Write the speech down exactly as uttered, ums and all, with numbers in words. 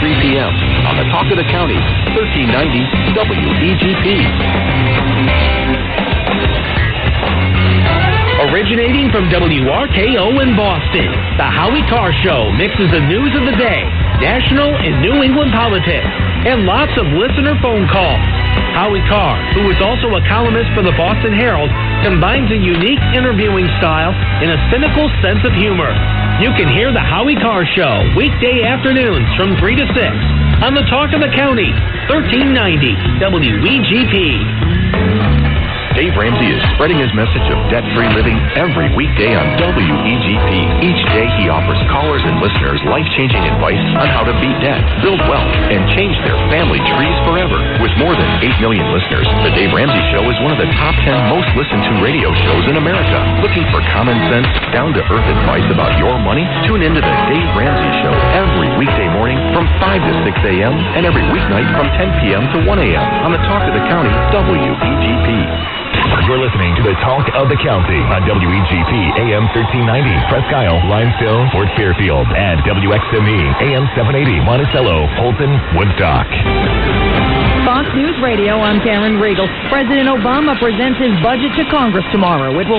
three p.m. on the Talk of the County, thirteen ninety W E G P. Originating from W R K O in Boston, the Howie Carr Show mixes the news of the day, national and New England politics, and lots of listener phone calls. Howie Carr, who is also a columnist for the Boston Herald, combines a unique interviewing style and a cynical sense of humor. You can hear the Howie Carr Show weekday afternoons from three to six on the Talk of the County, thirteen ninety W E G P. Dave Ramsey is spreading his message of debt-free living every weekday on W E G P. Each day he offers callers and listeners life-changing advice on how to beat debt, build wealth, and change their family trees forever. With more than eight million listeners, The Dave Ramsey Show is one of the top ten most listened to radio shows in America. Looking for common sense, down-to-earth advice about your money? Tune into The Dave Ramsey Show every weekday morning from five to six a.m. and every weeknight from ten p.m. to one a.m. on the Talk of the County, W E G P. You're listening to the Talk of the County on W E G P A M thirteen ninety, Presque Isle, Limestone, Fort Fairfield, and W X M E A M seven eighty, Monticello, Holton, Woodstock. Fox News Radio, I'm Karen Riegel. President Obama presents his budget to Congress tomorrow. It will